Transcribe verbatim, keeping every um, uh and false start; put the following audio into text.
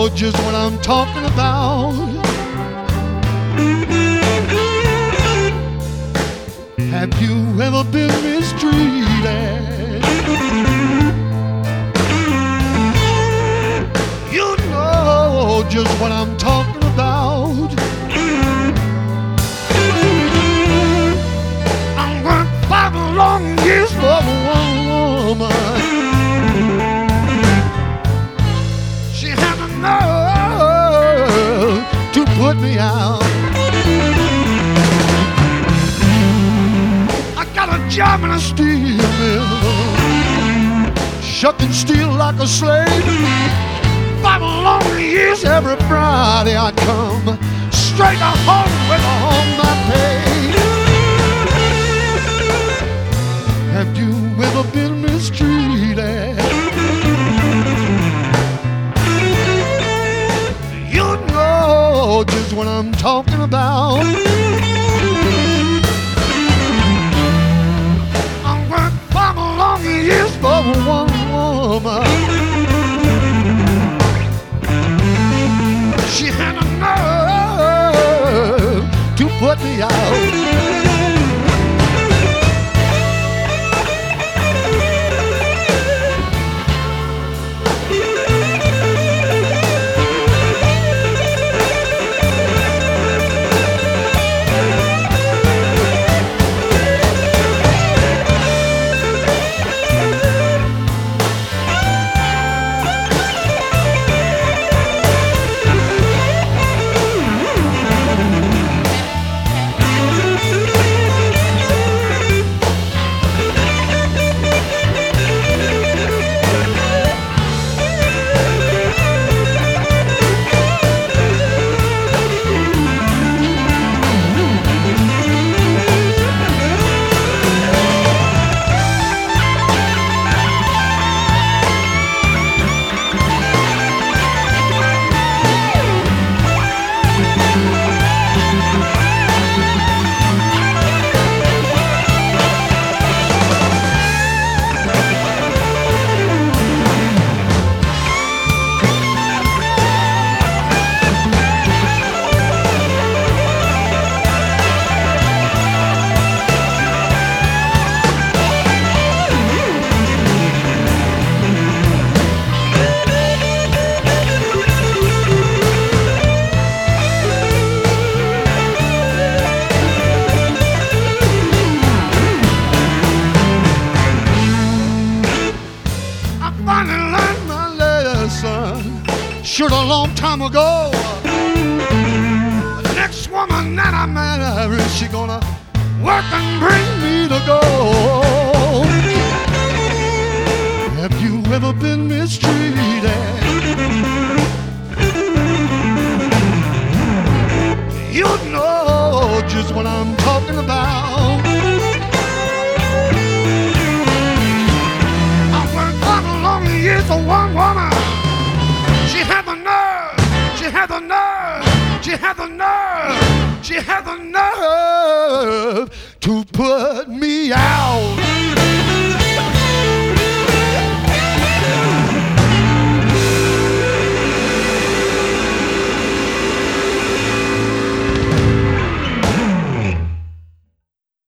just what I'm talking about. Have you ever been mistreated? You know just what I'm talking about. I'm worked five long years for one woman. She had the nerve to put me out. I got a job in a steel mill, shucking steel like a slave. Five long years every Friday I'd come straight to home with all my pay. Have you ever been mistreated? You know just what I'm talking about. I worked five long years for one woman. She had a nerve to put me out. Should a long time ago. The next woman that I marry, she gonna work and bring me to gold. Have you ever been mistreated? You know just what I'm talking about. I worked five long years for one woman. She had the nerve, she had the nerve, she had the nerve, she had the nerve to put me out.